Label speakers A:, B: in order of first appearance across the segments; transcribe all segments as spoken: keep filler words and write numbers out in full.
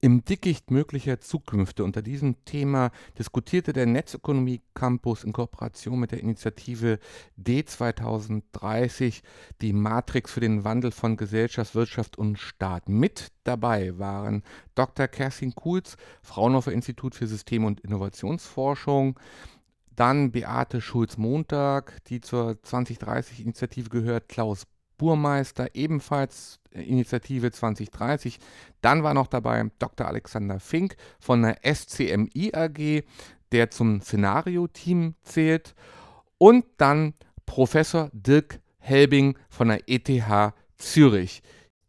A: Im Dickicht möglicher Zukünfte. Unter diesem Thema diskutierte der Netzökonomie Campus in Kooperation mit der Initiative D zwanzig dreißig die Matrix für den Wandel von Gesellschaft, Wirtschaft und Staat. Mit dabei waren Doktor Kerstin Kuhls, Fraunhofer Institut für System- und Innovationsforschung, dann Beate Schulz-Montag, die zur zwanzig dreißig Initiative gehört, Klaus Burmeister, ebenfalls Initiative zwanzig dreißig. Dann war noch dabei Doktor Alexander Fink von der S C M I A G, der zum Szenario-Team zählt. Und dann Professor Dirk Helbing von der E T H Zürich.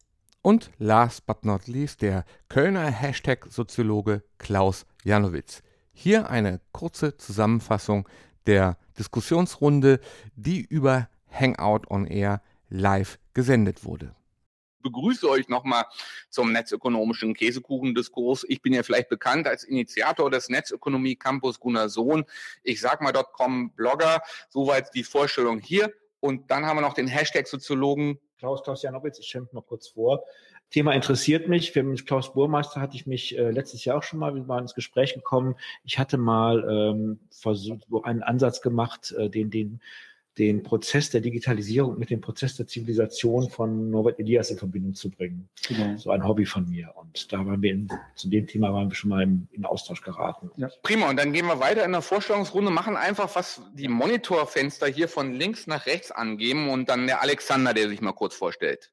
A: Und last but not least der Kölner Hashtag-Soziologe Klaus Janowitz. Hier eine kurze Zusammenfassung der Diskussionsrunde, die über Hangout on Air live gesendet wurde.
B: Ich begrüße euch nochmal zum netzökonomischen Käsekuchendiskurs. Ich bin ja vielleicht bekannt als Initiator des Netzökonomie Campus Gunnar Sohn. Ich sag mal .com Blogger. Soweit die Vorstellung hier. Und dann haben wir noch den Hashtag-Soziologen
C: Klaus, Klaus Janowitz, ich stelle mich mal kurz vor. Thema interessiert mich. Mit Klaus Burmeister hatte ich mich äh, letztes Jahr auch schon mal, wir waren ins Gespräch gekommen. Ich hatte mal ähm, versucht, so einen Ansatz gemacht, äh, den, den den Prozess der Digitalisierung mit dem Prozess der Zivilisation von Norbert Elias in Verbindung zu bringen. Genau. So ein Hobby von mir. Und da waren wir in, zu dem Thema waren wir schon mal im, in Austausch geraten.
B: Ja. Prima. Und dann gehen wir weiter in der Vorstellungsrunde, machen einfach, was die Monitorfenster hier von links nach rechts angeben und dann der Alexander, der sich mal kurz vorstellt.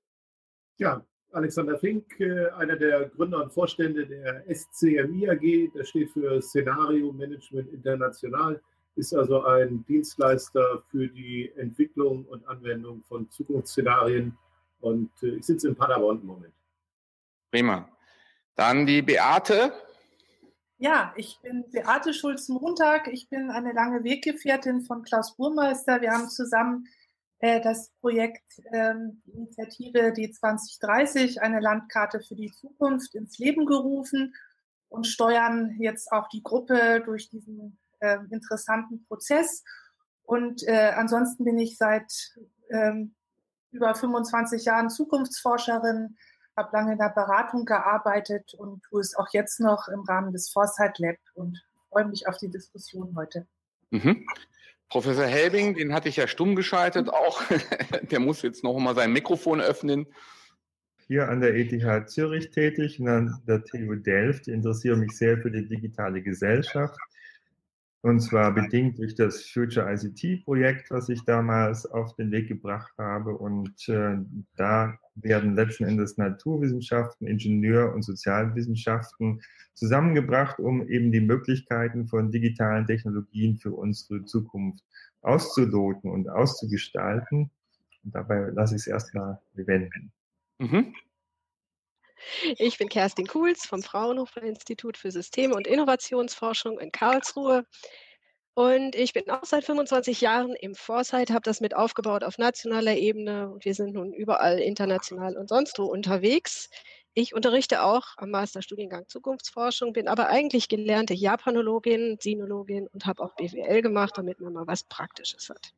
D: Ja, Alexander Fink, einer der Gründer und Vorstände der S C M I A G, das steht für Szenario Management International. Ist also ein Dienstleister für die Entwicklung und Anwendung von Zukunftsszenarien. Und ich sitze in Paderborn im Moment.
B: Prima. Dann die Beate.
E: Ja, ich bin Beate Schulz-Montag. Ich bin eine lange Weggefährtin von Klaus Burmeister. Wir haben zusammen äh, das Projekt ähm, die Initiative D zwanzig dreißig, eine Landkarte für die Zukunft, ins Leben gerufen und steuern jetzt auch die Gruppe durch diesen Äh, interessanten Prozess. Und äh, ansonsten bin ich seit ähm, über fünfundzwanzig Jahren Zukunftsforscherin, habe lange in der Beratung gearbeitet und tue es auch jetzt noch im Rahmen des Foresight Lab und freue mich auf die Diskussion heute.
B: Mhm. Professor Helbing, den hatte ich ja stumm geschaltet auch. Der muss jetzt noch mal sein Mikrofon öffnen.
F: Hier an der E T H Zürich tätig und an der T U Delft. Ich interessiere mich sehr für die digitale Gesellschaft. Und zwar bedingt durch das Future I C T-Projekt, was ich damals auf den Weg gebracht habe. Und äh, da werden letzten Endes Naturwissenschaften, Ingenieur- und Sozialwissenschaften zusammengebracht, um eben die Möglichkeiten von digitalen Technologien für unsere Zukunft auszuloten und auszugestalten. Und dabei lasse ich es erstmal bewenden.
B: Mhm.
G: Ich bin Kerstin Kuhls vom Fraunhofer Institut für System- und Innovationsforschung in Karlsruhe. Und ich bin auch seit fünfundzwanzig Jahren im Foresight, habe das mit aufgebaut auf nationaler Ebene. Und wir sind nun überall international und sonst wo unterwegs. Ich unterrichte auch am Masterstudiengang Zukunftsforschung, bin aber eigentlich gelernte Japanologin, Sinologin und habe auch B W L gemacht, damit man mal was Praktisches hat.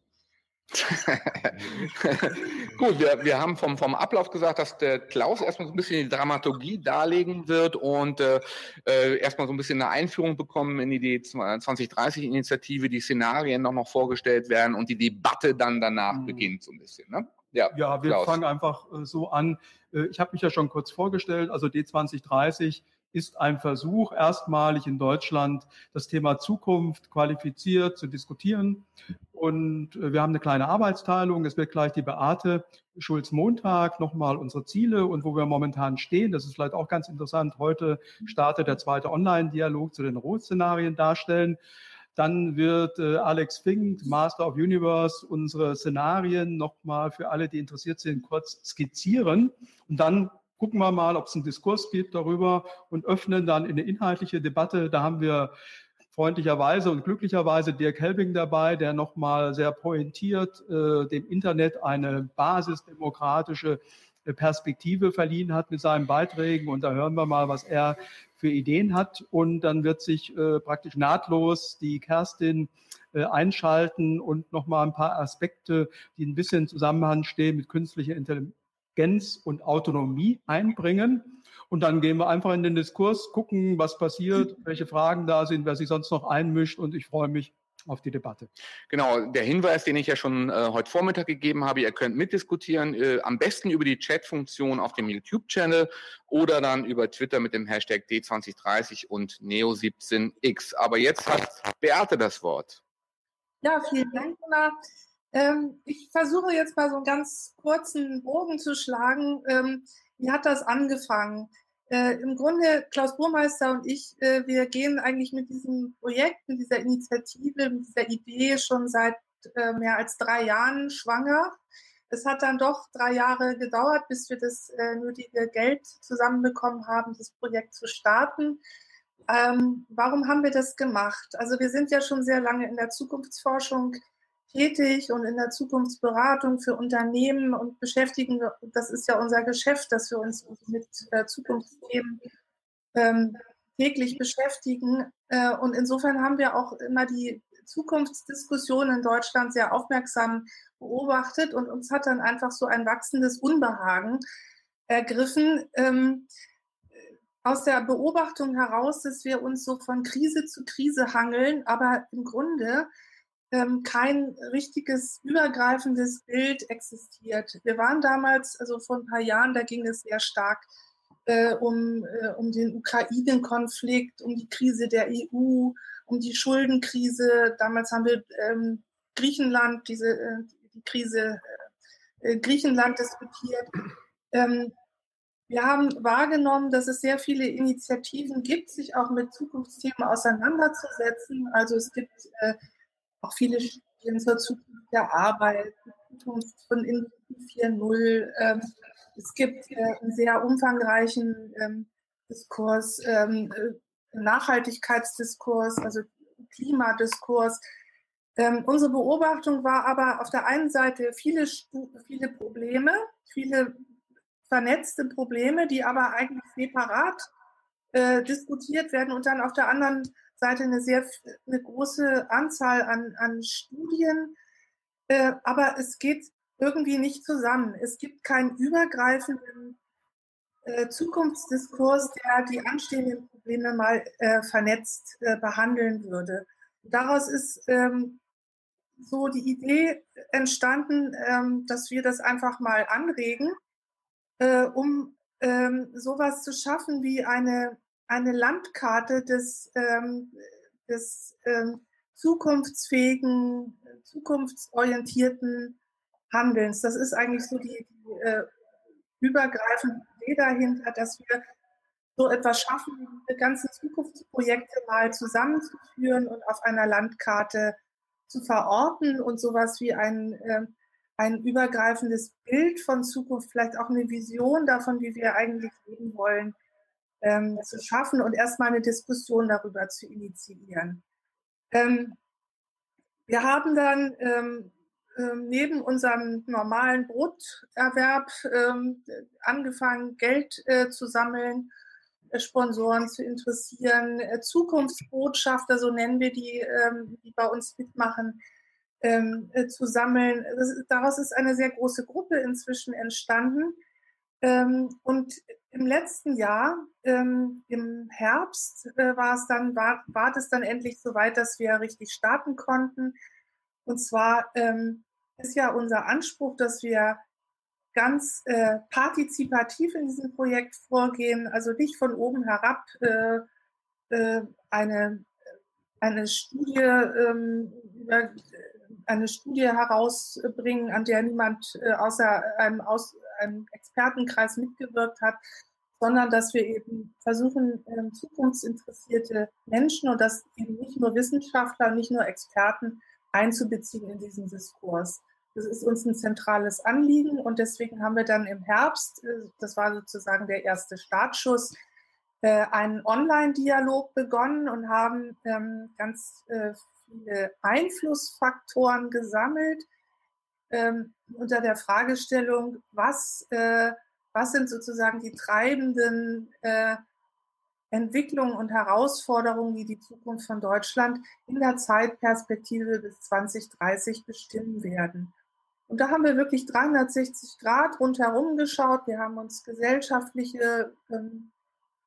B: Gut, wir, wir haben vom, vom Ablauf gesagt, dass der Klaus erstmal so ein bisschen die Dramaturgie darlegen wird und äh, erstmal so ein bisschen eine Einführung bekommen in die D zwanzig dreißig Initiative, die Szenarien noch, noch vorgestellt werden und die Debatte dann danach mhm. beginnt so ein bisschen. Ne?
H: Ja, ja, wir Klaus. fangen einfach äh, so an. Äh, ich habe mich ja schon kurz vorgestellt, also D zwanzig dreißig ist ein Versuch, erstmalig in Deutschland das Thema Zukunft qualifiziert zu diskutieren. Und wir haben eine kleine Arbeitsteilung. Es wird gleich die Beate Schulz-Montag nochmal unsere Ziele und wo wir momentan stehen. Das ist vielleicht auch ganz interessant. Heute startet der zweite Online-Dialog zu den Rohszenarien darstellen. Dann wird äh, Alex Fink, Master of Universe, unsere Szenarien nochmal für alle, die interessiert sind, kurz skizzieren. Und dann gucken wir mal, ob es einen Diskurs gibt darüber und öffnen dann in eine inhaltliche Debatte. Da haben wir freundlicherweise und glücklicherweise Dirk Helbing dabei, der nochmal sehr pointiert äh, dem Internet eine basisdemokratische äh, Perspektive verliehen hat mit seinen Beiträgen. Und da hören wir mal, was er für Ideen hat. Und dann wird sich äh, praktisch nahtlos die Kerstin äh, einschalten und nochmal ein paar Aspekte, die ein bisschen im Zusammenhang stehen mit künstlicher Intelligenz und Autonomie einbringen. Und dann gehen wir einfach in den Diskurs, gucken, was passiert, welche Fragen da sind, wer sich sonst noch einmischt. Und ich freue mich auf die Debatte.
B: Genau, der Hinweis, den ich ja schon äh, heute Vormittag gegeben habe, ihr könnt mitdiskutieren, äh, am besten über die Chat-Funktion auf dem YouTube-Channel oder dann über Twitter mit dem Hashtag D zwanzig dreißig und Neo siebzehn X. Aber jetzt hat Beate das Wort.
E: Ja, vielen Dank, Gunnar. Ähm, ich versuche jetzt mal so einen ganz kurzen Bogen zu schlagen. Ähm, wie hat das angefangen? Äh, Im Grunde, Klaus Burmeister und ich, äh, wir gehen eigentlich mit diesem Projekt, mit dieser Initiative, mit dieser Idee schon seit äh, mehr als drei Jahren schwanger. Es hat dann doch drei Jahre gedauert, bis wir das äh, nötige Geld zusammenbekommen haben, das Projekt zu starten. Ähm, warum haben wir das gemacht? Also wir sind ja schon sehr lange in der Zukunftsforschung tätig und in der Zukunftsberatung für Unternehmen und beschäftigen, das ist ja unser Geschäft, dass wir uns mit äh, Zukunftsthemen ähm, täglich beschäftigen. Äh, und insofern haben wir auch immer die Zukunftsdiskussion in Deutschland sehr aufmerksam beobachtet und uns hat dann einfach so ein wachsendes Unbehagen ergriffen. Ähm, aus der Beobachtung heraus, dass wir uns so von Krise zu Krise hangeln, aber im Grunde ähm, kein richtiges übergreifendes Bild existiert. Wir waren damals, also vor ein paar Jahren, da ging es sehr stark äh, um, äh, um den Ukraine-Konflikt, um die Krise der E U, um die Schuldenkrise. Damals haben wir ähm, Griechenland, diese äh, die Krise äh, Griechenland diskutiert. Ähm, Wir haben wahrgenommen, dass es sehr viele Initiativen gibt, sich auch mit Zukunftsthemen auseinanderzusetzen. Also es gibt äh, auch viele Studien zur Zukunft der Arbeit, zur Zukunft von Industrie vier Punkt null. Ähm, es gibt äh, einen sehr umfangreichen ähm, Diskurs, ähm, Nachhaltigkeitsdiskurs, also Klimadiskurs. Ähm, unsere Beobachtung war aber auf der einen Seite viele, viele Probleme, viele vernetzte Probleme, die aber eigentlich separat äh, diskutiert werden und dann auf der anderen Seite eine sehr eine große Anzahl an, an Studien. Äh, aber es geht irgendwie nicht zusammen. Es gibt keinen übergreifenden äh, Zukunftsdiskurs, der die anstehenden Probleme mal äh, vernetzt äh, behandeln würde. Daraus ist ähm, so die Idee entstanden, ähm, dass wir das einfach mal anregen, äh, um ähm, sowas zu schaffen wie eine, eine Landkarte des, ähm, des ähm, zukunftsfähigen, zukunftsorientierten Handelns. Das ist eigentlich so die, die äh, übergreifende Idee dahinter, dass wir so etwas schaffen, diese ganzen Zukunftsprojekte mal zusammenzuführen und auf einer Landkarte zu verorten und sowas wie ein, äh, ein übergreifendes Bild von Zukunft, vielleicht auch eine Vision davon, wie wir eigentlich leben wollen, ähm, zu schaffen und erstmal eine Diskussion darüber zu initiieren. Ähm, wir haben dann ähm, ähm, neben unserem normalen Broterwerb ähm, angefangen, Geld äh, zu sammeln, äh, Sponsoren zu interessieren, äh, Zukunftsbotschafter, so nennen wir die, ähm, die bei uns mitmachen, ähm, äh, zu sammeln. Das, daraus ist eine sehr große Gruppe inzwischen entstanden. Ähm, und im letzten Jahr, ähm, im Herbst, äh, war es dann, war, war es dann endlich so weit, dass wir richtig starten konnten. Und zwar ähm, ist ja unser Anspruch, dass wir ganz äh, partizipativ in diesem Projekt vorgehen, also nicht von oben herab äh, äh, eine, eine Studie ähm, über eine Studie herausbringen, an der niemand äh, außer einem, aus, einem Expertenkreis mitgewirkt hat, sondern dass wir eben versuchen, ähm, zukunftsinteressierte Menschen und das eben nicht nur Wissenschaftler, nicht nur Experten einzubeziehen in diesen Diskurs. Das ist uns ein zentrales Anliegen und deswegen haben wir dann im Herbst, das war sozusagen der erste Startschuss, einen Online-Dialog begonnen und haben ganz viele Einflussfaktoren gesammelt unter der Fragestellung, was, was sind sozusagen die treibenden Entwicklungen und Herausforderungen, die die Zukunft von Deutschland in der Zeitperspektive bis zwanzig dreißig bestimmen werden. Und da haben wir wirklich dreihundertsechzig Grad rundherum geschaut. Wir haben uns gesellschaftliche ähm,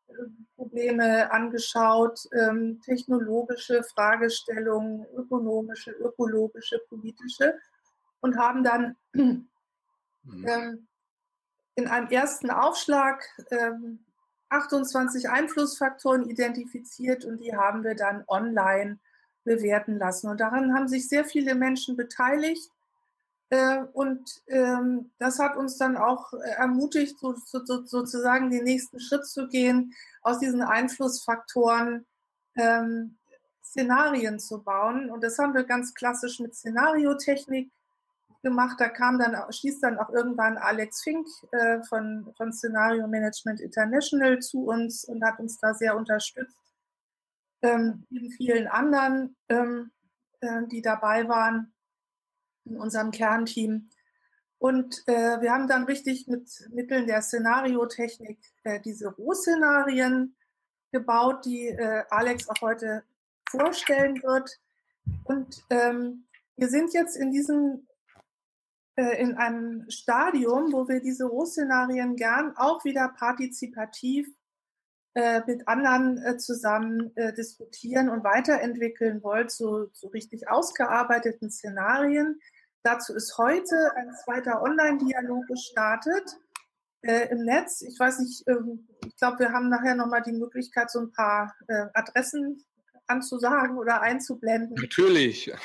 E: Probleme angeschaut, ähm, technologische Fragestellungen, ökonomische, ökologische, politische und haben dann ähm, in einem ersten Aufschlag ähm, achtundzwanzig Einflussfaktoren identifiziert und die haben wir dann online bewerten lassen. Und daran haben sich sehr viele Menschen beteiligt. Äh, und ähm, das hat uns dann auch ermutigt, so, so, sozusagen den nächsten Schritt zu gehen, aus diesen Einflussfaktoren ähm, Szenarien zu bauen. Und das haben wir ganz klassisch mit Szenariotechnik gemacht. Da kam dann, stieß dann auch irgendwann Alex Fink äh, von, von Szenario Management International zu uns und hat uns da sehr unterstützt. Ähm, neben vielen anderen, ähm, äh, die dabei waren in unserem Kernteam. Und äh, wir haben dann richtig mit Mitteln der Szenariotechnik äh, diese Rohszenarien gebaut, die äh, Alex auch heute vorstellen wird. Und ähm, wir sind jetzt in diesem äh, in einem Stadium, wo wir diese Rohszenarien gern auch wieder partizipativ äh, mit anderen äh, zusammen äh, diskutieren und weiterentwickeln wollen zu, zu richtig ausgearbeiteten Szenarien. Dazu ist heute ein zweiter Online-Dialog gestartet äh, im Netz. Ich weiß nicht, ähm, ich glaube, wir haben nachher nochmal die Möglichkeit, so ein paar äh, Adressen anzusagen oder einzublenden.
B: Natürlich.
E: Ja.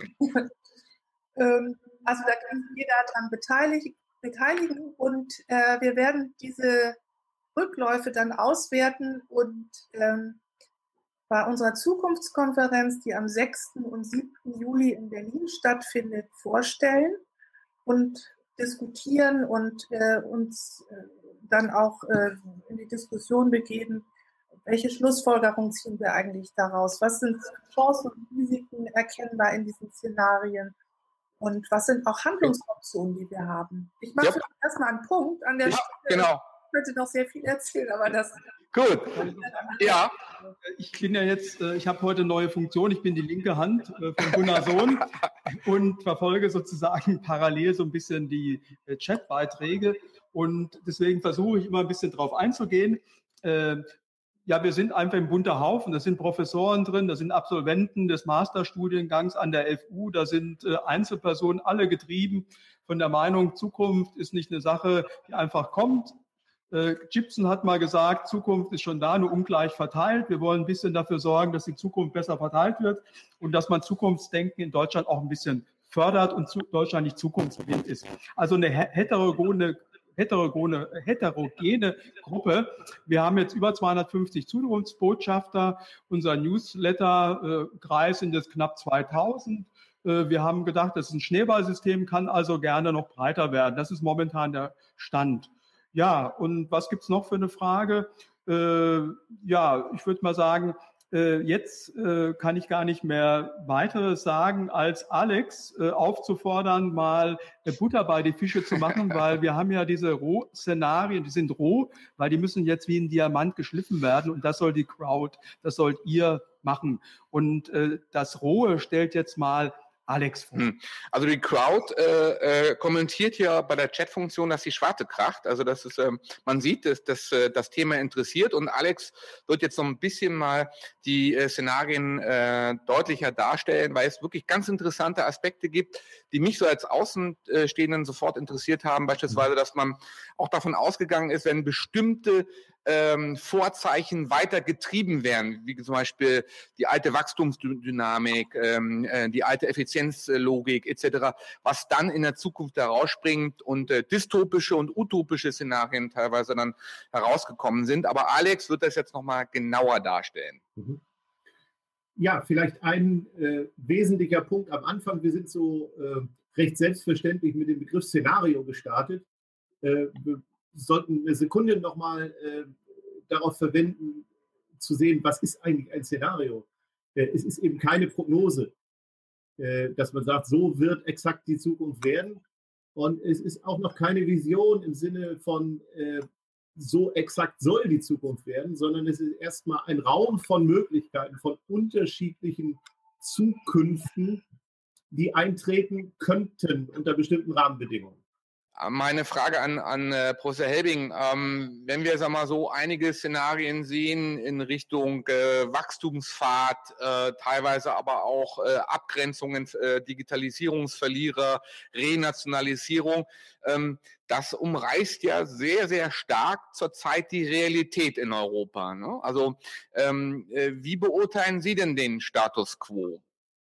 E: ähm, also da kann sich jeder daran beteiligen, beteiligen und äh, wir werden diese Rückläufe dann auswerten und ähm, bei unserer Zukunftskonferenz, die am sechsten und siebten Juli in Berlin stattfindet, vorstellen und diskutieren und äh, uns äh, dann auch äh, in die Diskussion begeben, welche Schlussfolgerungen ziehen wir eigentlich daraus? Was sind Chancen und Risiken erkennbar in diesen Szenarien? Und was sind auch Handlungsoptionen, die wir haben? Ich mache ja. erstmal einen Punkt an der
B: ja,
E: Stelle.
B: Genau.
E: Ich könnte noch sehr viel erzählen, aber das...
B: Gut, ja.
H: Ich bin ja jetzt, ich habe heute neue Funktion, ich bin die linke Hand von Gunnar Sohn und verfolge sozusagen parallel so ein bisschen die Chatbeiträge und deswegen versuche ich immer ein bisschen drauf einzugehen. Ja, wir sind einfach ein bunter Haufen, da sind Professoren drin, da sind Absolventen des Masterstudiengangs an der F U, da sind Einzelpersonen, alle getrieben von der Meinung, Zukunft ist nicht eine Sache, die einfach kommt. Äh, Gibson hat mal gesagt, Zukunft ist schon da, nur ungleich verteilt. Wir wollen ein bisschen dafür sorgen, dass die Zukunft besser verteilt wird und dass man Zukunftsdenken in Deutschland auch ein bisschen fördert und zu, Deutschland nicht zukunftsblind ist. Also eine heterogene, heterogene, heterogene Gruppe. Wir haben jetzt über zweihundertfünfzig Zukunftsbotschafter. Unser Newsletter-Kreis sind jetzt knapp zweitausend. Wir haben gedacht, das ist ein Schneeballsystem, kann also gerne noch breiter werden. Das ist momentan der Stand. Ja, und was gibt's noch für eine Frage? Äh, ja, ich würde mal sagen, äh, jetzt äh, kann ich gar nicht mehr weiteres sagen, als Alex äh, aufzufordern, mal äh, Butter bei die Fische zu machen, weil wir haben ja diese Rohszenarien, die sind roh, weil die müssen jetzt wie ein Diamant geschliffen werden und das soll die Crowd, das sollt ihr machen. Und äh, das Rohe stellt jetzt mal Alex vor.
B: Also die Crowd äh, äh, kommentiert hier bei der Chatfunktion, dass die Schwarte kracht. Also das ist, ähm, man sieht, dass, dass äh, das Thema interessiert und Alex wird jetzt noch ein bisschen mal die äh, Szenarien äh, deutlicher darstellen, weil es wirklich ganz interessante Aspekte gibt, die mich so als Außenstehenden sofort interessiert haben. Beispielsweise, dass man auch davon ausgegangen ist, wenn bestimmte ähm, Vorzeichen weiter getrieben werden, wie zum Beispiel die alte Wachstumsdynamik, ähm, äh, die alte Effizienzlogik et cetera, was dann in der Zukunft herausspringt und äh, dystopische und utopische Szenarien teilweise dann herausgekommen sind. Aber Alex wird das jetzt nochmal genauer darstellen.
D: Mhm. Ja, vielleicht ein äh, wesentlicher Punkt am Anfang. Wir sind so äh, recht selbstverständlich mit dem Begriff Szenario gestartet. Äh, wir sollten eine Sekunde nochmal äh, darauf verwenden, zu sehen, was ist eigentlich ein Szenario. Äh, es ist eben keine Prognose, äh, dass man sagt, so wird exakt die Zukunft werden. Und es ist auch noch keine Vision im Sinne von, äh, so exakt soll die Zukunft werden, sondern es ist erstmal ein Raum von Möglichkeiten, von unterschiedlichen Zukünften, die eintreten könnten unter bestimmten Rahmenbedingungen.
B: Meine Frage an, an äh, Professor Helbing, ähm, wenn wir sag mal, so einige Szenarien sehen in Richtung äh, Wachstumspfad, äh, teilweise aber auch äh, Abgrenzungen, äh, Digitalisierungsverlierer, Renationalisierung, ähm, das umreißt ja sehr, sehr stark zurzeit die Realität in Europa. Ne? Also ähm, äh, wie beurteilen Sie denn den Status quo?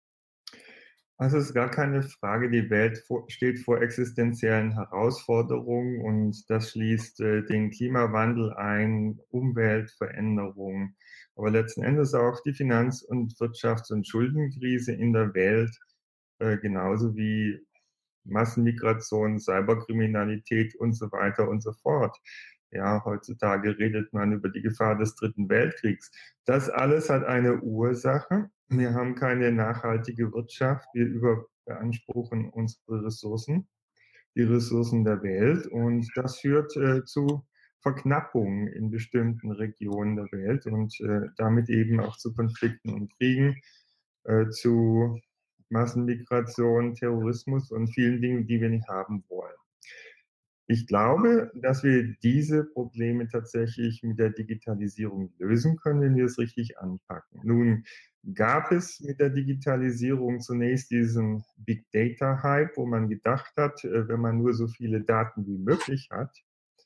F: Also es ist gar keine Frage, die Welt vor, steht vor existenziellen Herausforderungen und das schließt äh, den Klimawandel ein, Umweltveränderungen, aber letzten Endes auch die Finanz- und Wirtschafts- und Schuldenkrise in der Welt, äh, genauso wie Massenmigration, Cyberkriminalität und so weiter und so fort. Ja, heutzutage redet man über die Gefahr des Dritten Weltkriegs. Das alles hat eine Ursache. Wir haben keine nachhaltige Wirtschaft. Wir überbeanspruchen unsere Ressourcen, die Ressourcen der Welt. Und das führt äh, zu Verknappungen in bestimmten Regionen der Welt und äh, damit eben auch zu Konflikten und Kriegen, äh, zu Massenmigration, Terrorismus und vielen Dingen, die wir nicht haben wollen. Ich glaube, dass wir diese Probleme tatsächlich mit der Digitalisierung lösen können, wenn wir es richtig anpacken. Nun gab es mit der Digitalisierung zunächst diesen Big Data Hype, wo man gedacht hat, wenn man nur so viele Daten wie möglich hat,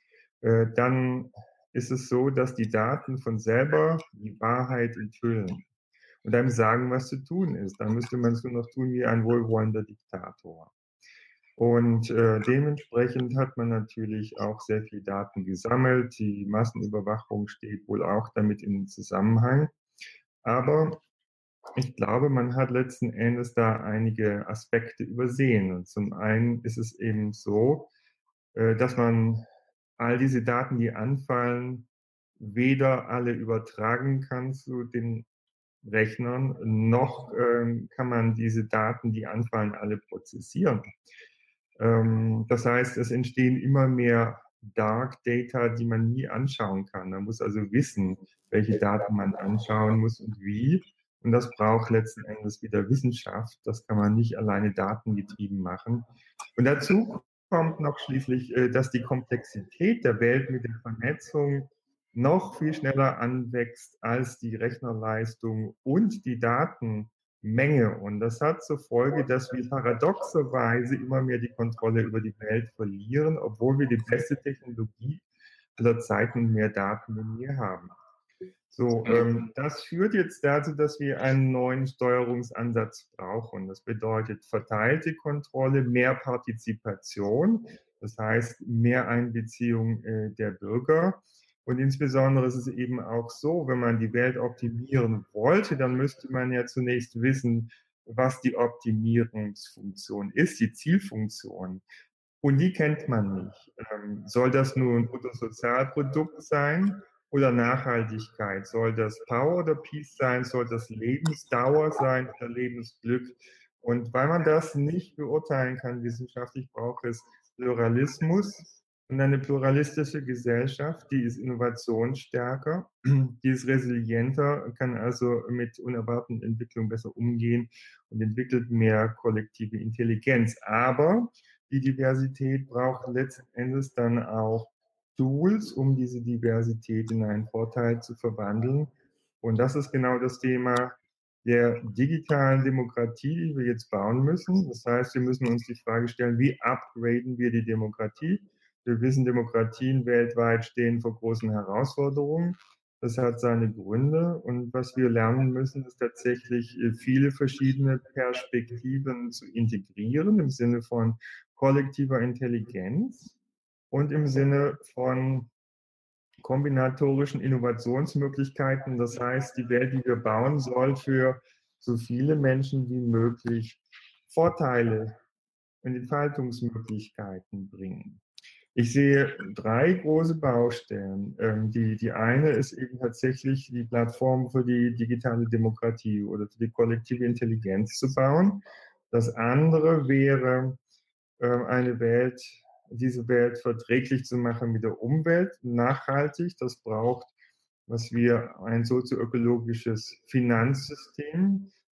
F: dann ist es so, dass die Daten von selber die Wahrheit enthüllen und einem sagen, was zu tun ist. Dann müsste man es nur noch tun wie ein wohlwollender Diktator. Und äh, dementsprechend hat man natürlich auch sehr viel Daten gesammelt. Die Massenüberwachung steht wohl auch damit in Zusammenhang. Aber ich glaube, man hat letzten Endes da einige Aspekte übersehen. Und zum einen ist es eben so, äh, dass man all diese Daten, die anfallen, weder alle übertragen kann zu den Rechnern, noch ähm, kann man diese Daten, die anfallen, alle prozessieren. Ähm, das heißt, es entstehen immer mehr Dark Data, die man nie anschauen kann. Man muss also wissen, welche Daten man anschauen muss und wie. Und das braucht letzten Endes wieder Wissenschaft. Das kann man nicht alleine datengetrieben machen. Und dazu kommt noch schließlich, dass die Komplexität der Welt mit der Vernetzung noch viel schneller anwächst als die Rechnerleistung und die Datenmenge. Und das hat zur Folge, dass wir paradoxerweise immer mehr die Kontrolle über die Welt verlieren, obwohl wir die beste Technologie aller Zeiten und mehr Daten denn je haben. So, ähm, das führt jetzt dazu, dass wir einen neuen Steuerungsansatz brauchen. Das bedeutet verteilte Kontrolle, mehr Partizipation, das heißt mehr Einbeziehung äh, der Bürger. Und insbesondere ist es eben auch so, wenn man die Welt optimieren wollte, dann müsste man ja zunächst wissen, was die Optimierungsfunktion ist, die Zielfunktion. Und die kennt man nicht. Ähm, soll das nun ein Bruttosozialprodukt sein oder Nachhaltigkeit? Soll das Power oder Peace sein? Soll das Lebensdauer sein oder Lebensglück? Und weil man das nicht beurteilen kann wissenschaftlich, braucht es Pluralismus. Und eine pluralistische Gesellschaft, die ist innovationsstärker, die ist resilienter, kann also mit unerwarteten Entwicklungen besser umgehen und entwickelt mehr kollektive Intelligenz. Aber die Diversität braucht letzten Endes dann auch Tools, um diese Diversität in einen Vorteil zu verwandeln. Und das ist genau das Thema der digitalen Demokratie, die wir jetzt bauen müssen. Das heißt, wir müssen uns die Frage stellen, wie upgraden wir die Demokratie? Wir wissen, Demokratien weltweit stehen vor großen Herausforderungen. Das hat seine Gründe. Und was wir lernen müssen, ist tatsächlich viele verschiedene Perspektiven zu integrieren im Sinne von kollektiver Intelligenz und im Sinne von kombinatorischen Innovationsmöglichkeiten. Das heißt, die Welt, die wir bauen, soll für so viele Menschen wie möglich Vorteile und Entfaltungsmöglichkeiten bringen. Ich sehe drei große Baustellen. Ähm, die, die eine ist eben tatsächlich die Plattform für die digitale Demokratie oder für die kollektive Intelligenz zu bauen. Das andere wäre, äh, eine Welt, diese Welt verträglich zu machen mit der Umwelt, nachhaltig. Das braucht, was wir ein sozioökologisches Finanzsystem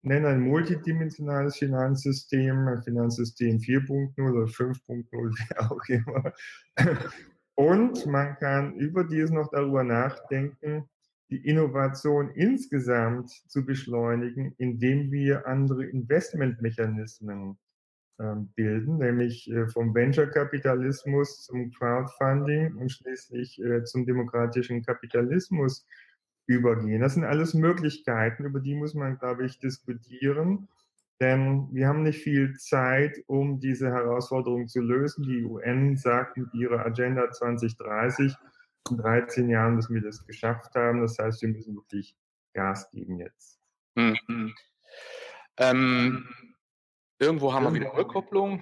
F: nenne ein multidimensionales Finanzsystem, ein Finanzsystem vier Punkt null oder fünf Punkt null, wie auch immer. Und man kann überdies noch darüber nachdenken, die Innovation insgesamt zu beschleunigen, indem wir andere Investmentmechanismen äh, bilden, nämlich äh, vom Venture-Kapitalismus zum Crowdfunding und schließlich äh, zum demokratischen Kapitalismus übergehen. Das sind alles Möglichkeiten, über die muss man, glaube ich, diskutieren, denn wir haben nicht viel Zeit, um diese Herausforderung zu lösen. Die U N sagt mit ihrer Agenda zwanzig dreißig, in dreizehn Jahren müssen wir das geschafft haben. Das heißt, wir müssen wirklich Gas geben jetzt.
B: Mhm. Ähm, irgendwo haben wir wieder Rückkopplung.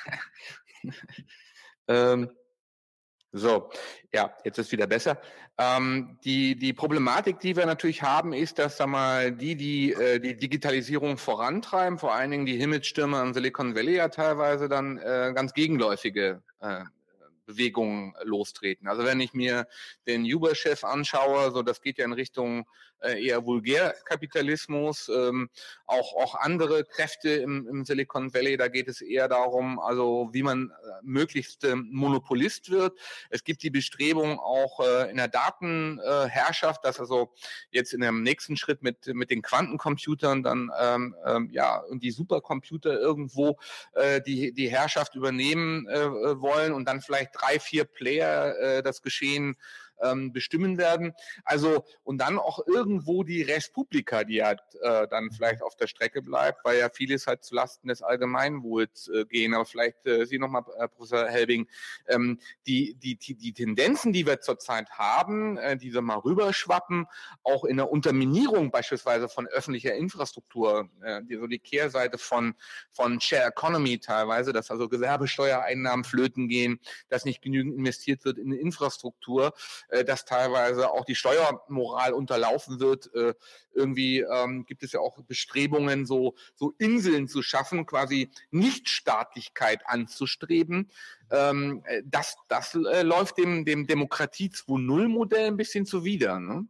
B: ähm, So, ja, jetzt ist wieder besser. Ähm, die, die Problematik, die wir natürlich haben, ist, dass, sag mal, die, die äh, die Digitalisierung vorantreiben, vor allen Dingen die Himmelsstürme am Silicon Valley ja teilweise dann äh, ganz gegenläufige äh, Bewegungen lostreten. Also wenn ich mir den Uber-Chef anschaue, so das geht ja in Richtung äh, eher Vulgärkapitalismus, ähm, auch auch andere Kräfte im, im Silicon Valley, da geht es eher darum, also wie man äh, möglichst äh, Monopolist wird. Es gibt die Bestrebung auch äh, in der Datenherrschaft, äh, dass also jetzt in dem nächsten Schritt mit mit den Quantencomputern dann ähm, ähm, ja und die Supercomputer irgendwo äh, die die Herrschaft übernehmen äh, wollen und dann vielleicht drei, vier Player äh, das Geschehen ähm, bestimmen werden. Also und dann auch irgendwo die Respublika, die halt äh, dann vielleicht auf der Strecke bleibt, weil ja vieles halt zulasten des Allgemeinwohls äh, gehen. Aber vielleicht äh, Sie nochmal, äh, Professor Helbing, ähm, die, die, die, die Tendenzen, die wir zurzeit haben, äh, die so mal rüberschwappen, auch in der Unterminierung beispielsweise von öffentlicher Infrastruktur, äh, die, so die Kehrseite von, von Share Economy teilweise, dass also Gewerbesteuereinnahmen flöten gehen, dass nicht genügend investiert wird in Infrastruktur, äh, dass teilweise auch die Steuermoral unterlaufen wird. Äh, irgendwie ähm, gibt es ja auch Bestrebungen, so, so Inseln zu schaffen, quasi Nichtstaatlichkeit anzustreben. Ähm, das das äh, läuft dem, dem Demokratie zwei Punkt null Modell ein bisschen zuwider, ne?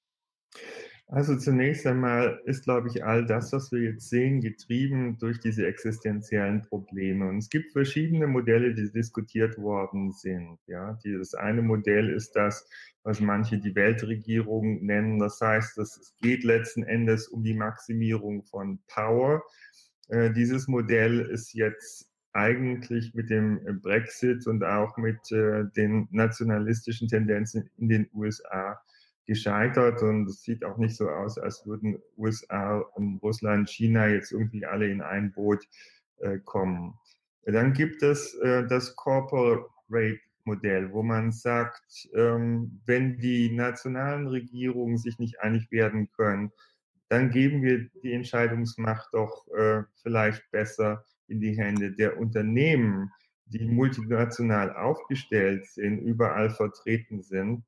F: Also zunächst einmal ist, glaube ich, all das, was wir jetzt sehen, getrieben durch diese existenziellen Probleme. Und es gibt verschiedene Modelle, die diskutiert worden sind. Ja, das eine Modell ist das, was manche die Weltregierung nennen. Das heißt, es geht letzten Endes um die Maximierung von Power. Äh, dieses Modell ist jetzt eigentlich mit dem Brexit und auch mit äh, den nationalistischen Tendenzen in den U S A gescheitert, und es sieht auch nicht so aus, als würden U S A und Russland, China jetzt irgendwie alle in ein Boot äh, kommen. Dann gibt es äh, das Corporate-Modell, wo man sagt, ähm, wenn die nationalen Regierungen sich nicht einig werden können, dann geben wir die Entscheidungsmacht doch äh, vielleicht besser in die Hände der Unternehmen, die multinational aufgestellt sind, überall vertreten sind.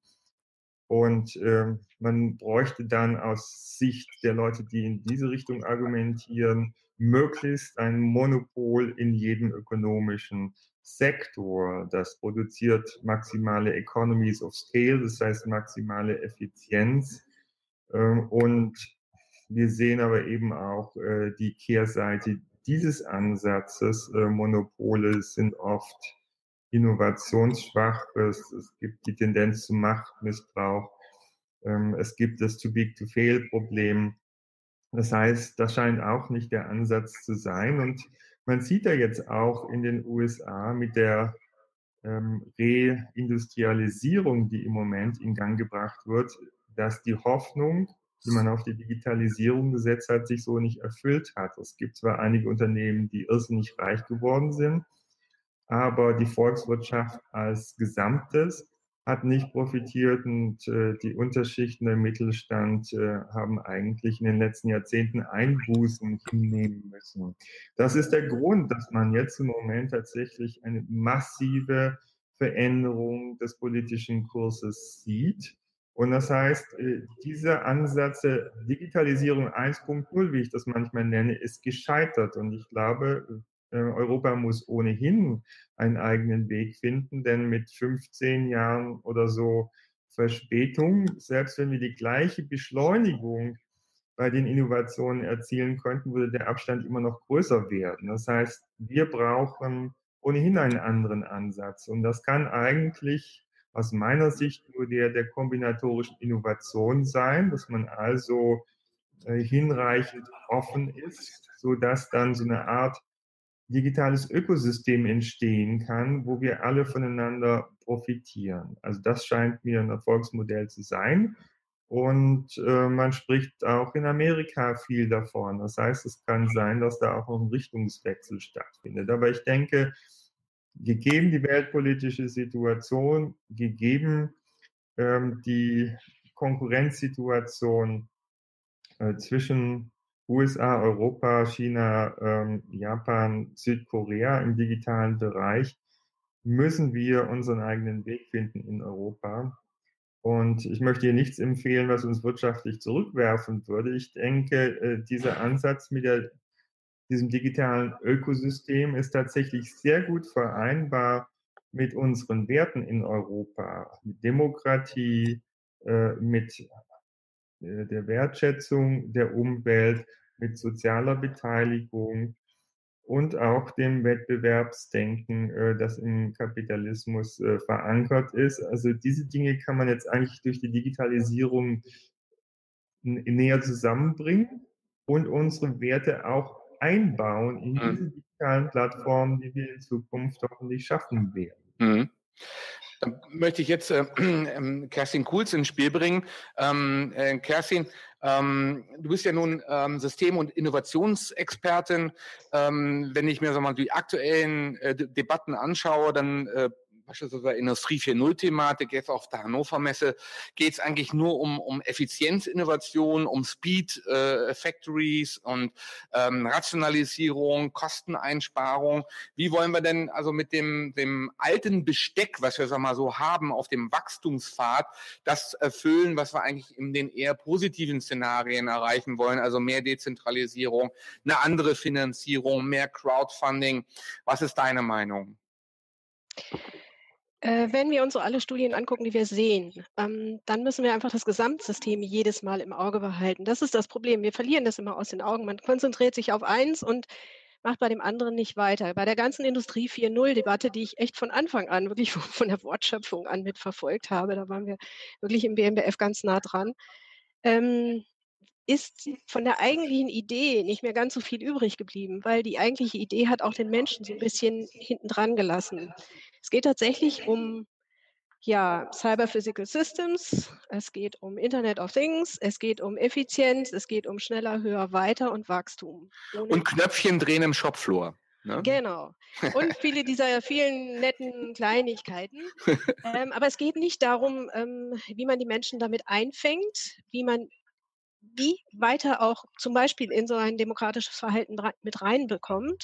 F: Und äh, man bräuchte dann aus Sicht der Leute, die in diese Richtung argumentieren, möglichst ein Monopol in jedem ökonomischen Sektor. Das produziert maximale Economies of Scale, das heißt maximale Effizienz. Ähm, und wir sehen aber eben auch äh, die Kehrseite dieses Ansatzes. Äh, Monopole sind oft innovationsschwach, es, es gibt die Tendenz zum Machtmissbrauch, ähm, es gibt das Too-Big-to-Fail-Problem. Das heißt, das scheint auch nicht der Ansatz zu sein. Und man sieht ja jetzt auch in den U S A mit der ähm, Reindustrialisierung, die im Moment in Gang gebracht wird, dass die Hoffnung, die man auf die Digitalisierung gesetzt hat, sich so nicht erfüllt hat. Es gibt zwar einige Unternehmen, die irrsinnig reich geworden sind, aber die Volkswirtschaft als Gesamtes hat nicht profitiert, und äh, die Unterschichten der Mittelstand äh, haben eigentlich in den letzten Jahrzehnten Einbußen hinnehmen müssen. Das ist der Grund, dass man jetzt im Moment tatsächlich eine massive Veränderung des politischen Kurses sieht. Und das heißt, äh, dieser Ansatz der Digitalisierung eins Punkt null, wie ich das manchmal nenne, ist gescheitert. Und ich glaube, Europa muss ohnehin einen eigenen Weg finden, denn mit fünfzehn Jahren oder so Verspätung, selbst wenn wir die gleiche Beschleunigung bei den Innovationen erzielen könnten, würde der Abstand immer noch größer werden. Das heißt, wir brauchen ohnehin einen anderen Ansatz. Und das kann eigentlich aus meiner Sicht nur der der kombinatorischen Innovation sein, dass man also äh, hinreichend offen ist, sodass dann so eine Art digitales Ökosystem entstehen kann, wo wir alle voneinander profitieren. Also das scheint mir ein Erfolgsmodell zu sein. Und äh, man spricht auch in Amerika viel davon. Das heißt, es kann sein, dass da auch noch ein Richtungswechsel stattfindet. Aber ich denke, gegeben die weltpolitische Situation, gegeben ähm, die Konkurrenzsituation äh, zwischen U S A, Europa, China, ähm, Japan, Südkorea im digitalen Bereich, müssen wir unseren eigenen Weg finden in Europa. Und ich möchte hier nichts empfehlen, was uns wirtschaftlich zurückwerfen würde. Ich denke, äh, dieser Ansatz mit der, diesem digitalen Ökosystem ist tatsächlich sehr gut vereinbar mit unseren Werten in Europa, mit Demokratie, äh, mit äh, der Wertschätzung der Umwelt, mit sozialer Beteiligung und auch dem Wettbewerbsdenken, äh, das im Kapitalismus äh, verankert ist. Also diese Dinge kann man jetzt eigentlich durch die Digitalisierung näher zusammenbringen und unsere Werte auch einbauen in diese digitalen Plattformen, die wir in Zukunft hoffentlich schaffen werden.
B: Mhm. Dann möchte ich jetzt äh, äh, Kerstin Kuhls ins Spiel bringen. Ähm, äh, Kerstin, ähm, du bist ja nun ähm, System- und Innovationsexpertin. Ähm, wenn ich mir sag mal, die aktuellen äh, Debatten anschaue, dann äh, beispielsweise Industrie vier Punkt null-Thematik, jetzt auf der Hannover Messe, geht es eigentlich nur um, um Effizienzinnovation, um Speed äh, Factories und ähm, Rationalisierung, Kosteneinsparung. Wie wollen wir denn also mit dem, dem alten Besteck, was wir sag mal so haben, auf dem Wachstumspfad, das erfüllen, was wir eigentlich in den eher positiven Szenarien erreichen wollen, also mehr Dezentralisierung, eine andere Finanzierung, mehr Crowdfunding. Was ist deine Meinung?
G: Äh, wenn wir uns so alle Studien angucken, die wir sehen, ähm, dann müssen wir einfach das Gesamtsystem jedes Mal im Auge behalten. Das ist das Problem. Wir verlieren das immer aus den Augen. Man konzentriert sich auf eins und macht bei dem anderen nicht weiter. Bei der ganzen Industrie vier Punkt null-Debatte, die ich echt von Anfang an, wirklich von der Wortschöpfung an mitverfolgt habe, da waren wir wirklich im B M B F ganz nah dran, ähm, ist von der eigentlichen Idee nicht mehr ganz so viel übrig geblieben, weil die eigentliche Idee hat auch den Menschen so ein bisschen hinten dran gelassen. Es geht tatsächlich um ja, Cyber Physical Systems, es geht um Internet of Things, es geht um Effizienz, es geht um schneller, höher, weiter und Wachstum. Ohne
B: Und Knöpfchen drehen im Shopfloor. Ne?
G: Genau. Und viele dieser vielen netten Kleinigkeiten. Ähm, aber es geht nicht darum, ähm, wie man die Menschen damit einfängt, wie man wie weiter auch zum Beispiel in so ein demokratisches Verhalten mit reinbekommt,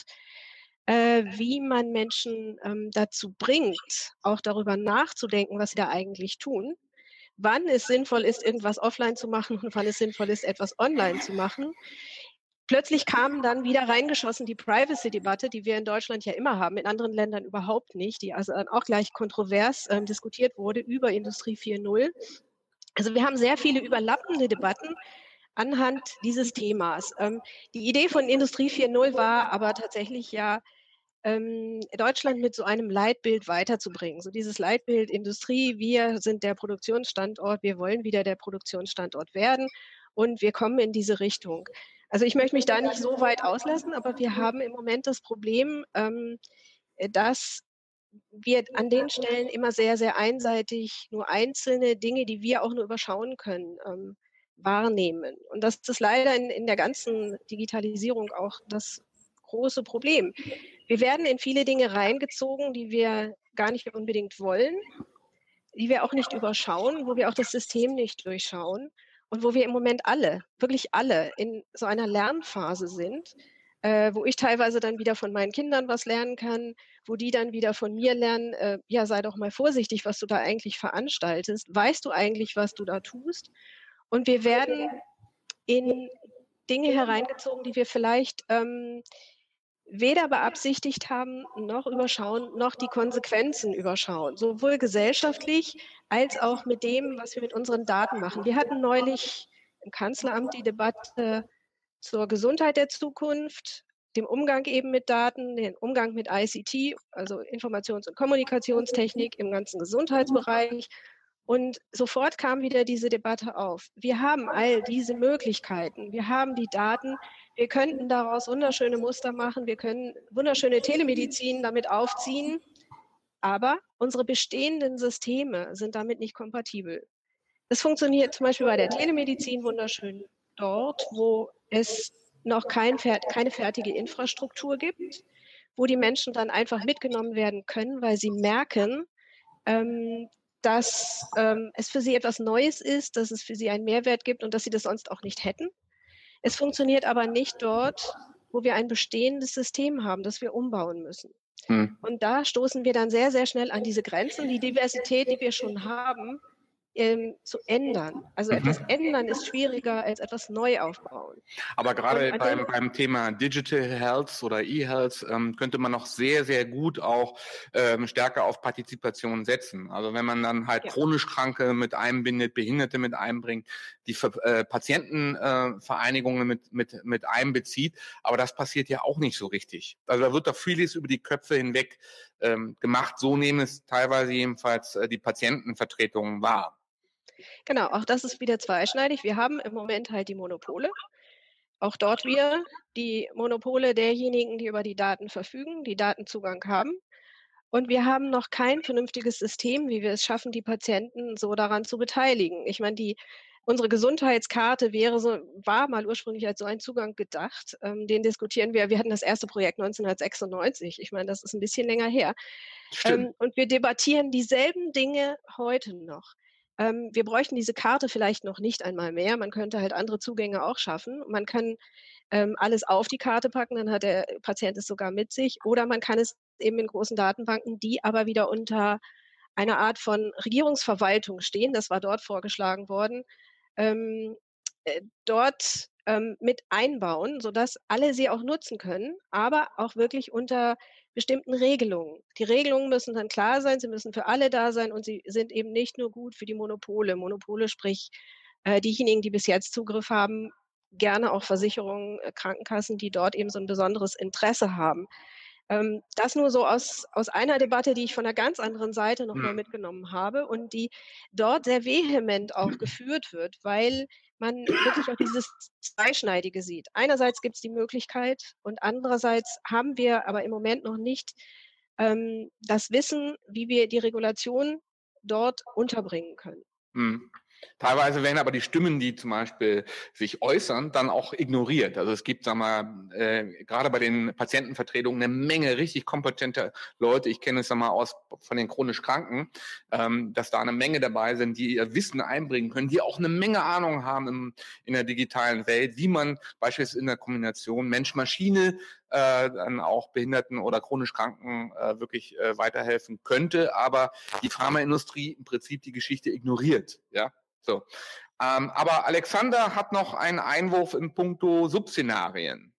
G: äh, wie man Menschen ähm, dazu bringt, auch darüber nachzudenken, was sie da eigentlich tun, wann es sinnvoll ist, irgendwas offline zu machen und wann es sinnvoll ist, etwas online zu machen. Plötzlich kam dann wieder reingeschossen die Privacy-Debatte, die wir in Deutschland ja immer haben, in anderen Ländern überhaupt nicht, die also dann auch gleich kontrovers ähm, diskutiert wurde über Industrie vier Punkt null. Also wir haben sehr viele überlappende Debatten anhand dieses Themas. Ähm, die Idee von Industrie vier Punkt null war aber tatsächlich ja, ähm, Deutschland mit so einem Leitbild weiterzubringen. So dieses Leitbild Industrie, wir sind der Produktionsstandort, wir wollen wieder der Produktionsstandort werden und wir kommen in diese Richtung. Also ich möchte mich da nicht so weit auslassen, aber wir haben im Moment das Problem, ähm, dass wir an den Stellen immer sehr, sehr einseitig nur einzelne Dinge, die wir auch nur überschauen können, ähm, wahrnehmen. Und das ist leider in, in der ganzen Digitalisierung auch das große Problem. Wir werden in viele Dinge reingezogen, die wir gar nicht unbedingt wollen, die wir auch nicht überschauen, wo wir auch das System nicht durchschauen und wo wir im Moment alle, wirklich alle in so einer Lernphase sind, äh, wo ich teilweise dann wieder von meinen Kindern was lernen kann, wo die dann wieder von mir lernen, äh, ja, sei doch mal vorsichtig, was du da eigentlich veranstaltest. Weißt du eigentlich, was du da tust? Und wir werden in Dinge hereingezogen, die wir vielleicht ähm, weder beabsichtigt haben, noch überschauen, noch die Konsequenzen überschauen, sowohl gesellschaftlich als auch mit dem, was wir mit unseren Daten machen. Wir hatten neulich im Kanzleramt die Debatte zur Gesundheit der Zukunft, dem Umgang eben mit Daten, den Umgang mit I C T, also Informations- und Kommunikationstechnik im ganzen Gesundheitsbereich. Und sofort kam wieder diese Debatte auf. Wir haben all diese Möglichkeiten. Wir haben die Daten. Wir könnten daraus wunderschöne Muster machen. Wir können wunderschöne Telemedizin damit aufziehen. Aber unsere bestehenden Systeme sind damit nicht kompatibel. Das funktioniert zum Beispiel bei der Telemedizin wunderschön dort, wo es noch kein, keine fertige Infrastruktur gibt, wo die Menschen dann einfach mitgenommen werden können, weil sie merken, ähm, dass ähm, es für sie etwas Neues ist, dass es für sie einen Mehrwert gibt und dass sie das sonst auch nicht hätten. Es funktioniert aber nicht dort, wo wir ein bestehendes System haben, das wir umbauen müssen. Hm. Und da stoßen wir dann sehr, sehr schnell an diese Grenzen, die Diversität, die wir schon haben, ähm, zu ändern. Also mhm. etwas ändern ist schwieriger als etwas neu aufbauen.
B: Aber gerade beim, beim Thema Digital Health oder E-Health ähm, könnte man noch sehr, sehr gut auch ähm, stärker auf Partizipation setzen. Also wenn man dann halt ja. chronisch Kranke mit einbindet, Behinderte mit einbringt, die äh, Patientenvereinigungen äh, mit, mit, mit einbezieht. Aber das passiert ja auch nicht so richtig. Also da wird doch vieles über die Köpfe hinweg ähm, gemacht. So nehmen es teilweise jedenfalls äh, die Patientenvertretungen wahr.
G: Genau, auch das ist wieder zweischneidig. Wir haben im Moment halt die Monopole. Auch dort wieder die Monopole derjenigen, die über die Daten verfügen, die Datenzugang haben. Und wir haben noch kein vernünftiges System, wie wir es schaffen, die Patienten so daran zu beteiligen. Ich meine, die, unsere Gesundheitskarte wäre so, war mal ursprünglich als so ein Zugang gedacht. Ähm, den diskutieren wir. Wir hatten das erste Projekt neunzehnhundertsechsundneunzig. Ich meine, das ist ein bisschen länger her. Ähm, und wir debattieren dieselben Dinge heute noch. Ähm, wir bräuchten diese Karte vielleicht noch nicht einmal mehr. Man könnte halt andere Zugänge auch schaffen. Man kann ähm, alles auf die Karte packen, dann hat der Patient es sogar mit sich. Oder man kann es eben in großen Datenbanken, die aber wieder unter einer Art von Regierungsverwaltung stehen. Das war dort vorgeschlagen worden. Ähm, äh, dort ähm, mit einbauen, sodass alle sie auch nutzen können, aber auch wirklich unter bestimmten Regelungen. Die Regelungen müssen dann klar sein, sie müssen für alle da sein und sie sind eben nicht nur gut für die Monopole. Monopole, sprich äh, diejenigen, die bis jetzt Zugriff haben, gerne auch Versicherungen, äh, Krankenkassen, die dort eben so ein besonderes Interesse haben. Ähm, das nur so aus, aus einer Debatte, die ich von einer ganz anderen Seite nochmal mitgenommen habe und die dort sehr vehement auch geführt wird, weil man wirklich auch dieses Zweischneidige sieht. Einerseits gibt es die Möglichkeit und andererseits haben wir aber im Moment noch nicht ähm, das Wissen, wie wir die Regulation dort unterbringen können.
B: Hm. Teilweise werden aber die Stimmen, die zum Beispiel sich äußern, dann auch ignoriert. Also es gibt, sagen wir mal, äh, gerade bei den Patientenvertretungen eine Menge richtig kompetente Leute. Ich kenne es ja mal aus von den chronisch Kranken, ähm, dass da eine Menge dabei sind, die ihr Wissen einbringen können, die auch eine Menge Ahnung haben im, in der digitalen Welt, wie man beispielsweise in der Kombination Mensch-Maschine äh, dann auch Behinderten oder chronisch Kranken äh, wirklich äh, weiterhelfen könnte. Aber die Pharmaindustrie im Prinzip die Geschichte ignoriert, ja. So, ähm, aber Alexander hat noch einen Einwurf in puncto Subszenarien.